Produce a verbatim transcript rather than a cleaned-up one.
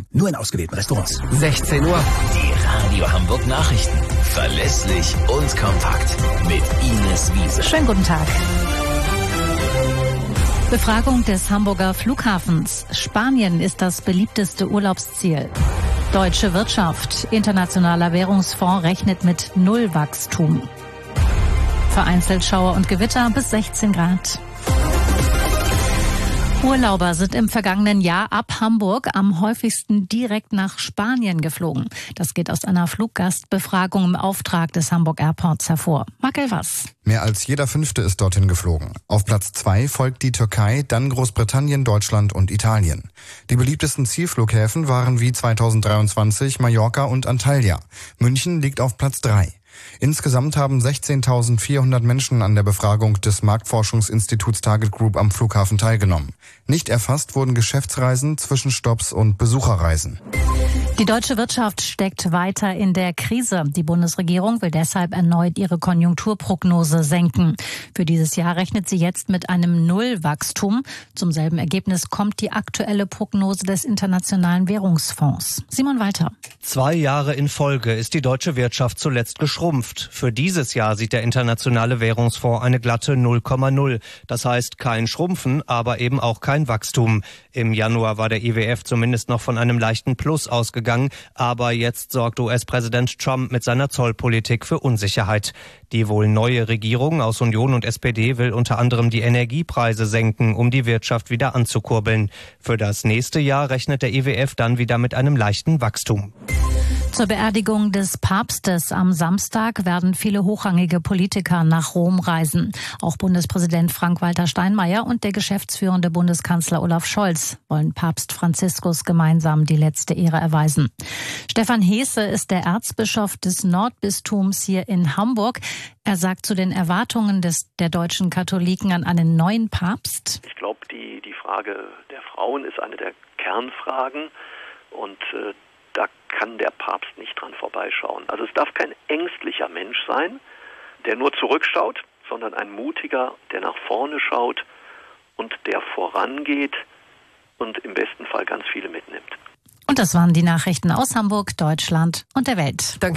Nur in ausgewählten Restaurants. sechzehn Uhr. Die Radio Hamburg Nachrichten. Verlässlich und kompakt. Mit Ines Wiese. Schönen guten Tag. Befragung des Hamburger Flughafens. Spanien ist das beliebteste Urlaubsziel. Deutsche Wirtschaft. Internationaler Währungsfonds rechnet mit Nullwachstum. Vereinzelt Schauer und Gewitter bis sechzehn Grad. Urlauber sind im vergangenen Jahr ab Hamburg am häufigsten direkt nach Spanien geflogen. Das geht aus einer Fluggastbefragung im Auftrag des Hamburg Airports hervor. Marc Elvers. Mehr als jeder Fünfte ist dorthin geflogen. Auf Platz zwei folgt die Türkei, dann Großbritannien, Deutschland und Italien. Die beliebtesten Zielflughäfen waren wie zweitausenddreiundzwanzig Mallorca und Antalya. München liegt auf Platz drei. Insgesamt haben sechzehntausendvierhundert Menschen an der Befragung des Marktforschungsinstituts Target Group am Flughafen teilgenommen. Nicht erfasst wurden Geschäftsreisen, Zwischenstopps und Besucherreisen. Die deutsche Wirtschaft steckt weiter in der Krise. Die Bundesregierung will deshalb erneut ihre Konjunkturprognose senken. Für dieses Jahr rechnet sie jetzt mit einem Nullwachstum. Zum selben Ergebnis kommt die aktuelle Prognose des Internationalen Währungsfonds. Simon Walter. Zwei Jahre in Folge ist die deutsche Wirtschaft zuletzt geschrumpft. Für dieses Jahr sieht der Internationale Währungsfonds eine glatte null Komma null. Das heißt kein Schrumpfen, aber eben auch kein Wachstum. Im Januar war der I W F zumindest noch von einem leichten Plus ausgegangen. Aber jetzt sorgt U S-Präsident Trump mit seiner Zollpolitik für Unsicherheit. Die wohl neue Regierung aus Union und S P D will unter anderem die Energiepreise senken, um die Wirtschaft wieder anzukurbeln. Für das nächste Jahr rechnet der I W F dann wieder mit einem leichten Wachstum. Zur Beerdigung des Papstes am Samstag werden viele hochrangige Politiker nach Rom reisen. Auch Bundespräsident Frank-Walter Steinmeier und der geschäftsführende Bundeskanzler Olaf Scholz wollen Papst Franziskus gemeinsam die letzte Ehre erweisen. Stefan Heese ist der Erzbischof des Nordbistums hier in Hamburg. Er sagt zu den Erwartungen des, der deutschen Katholiken an einen neuen Papst: Ich glaube, die, die Frage der Frauen ist eine der Kernfragen und äh, da kann der Papst nicht dran vorbeischauen. Also es darf kein ängstlicher Mensch sein, der nur zurückschaut, sondern ein mutiger, der nach vorne schaut und der vorangeht und im besten Fall ganz viele mitnimmt. Und das waren die Nachrichten aus Hamburg, Deutschland und der Welt. Danke.